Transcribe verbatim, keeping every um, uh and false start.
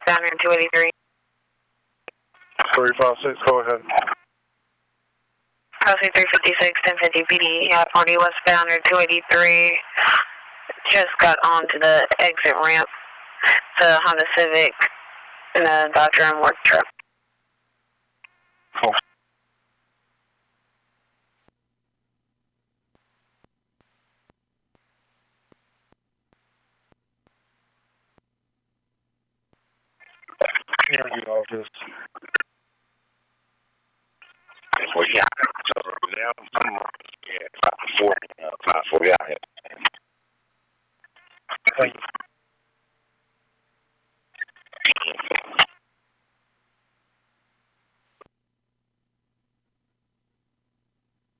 Down here two eighty-three. three five six, go ahead. I'll say three fifty-six, ten fifty P D. Yeah, forty westbound or two eighty-three. Just got onto the exit ramp. The Honda Civic and a Dodge Ram work truck. Cool. Interview office. Well, yeah, so now I'm yeah, about forty.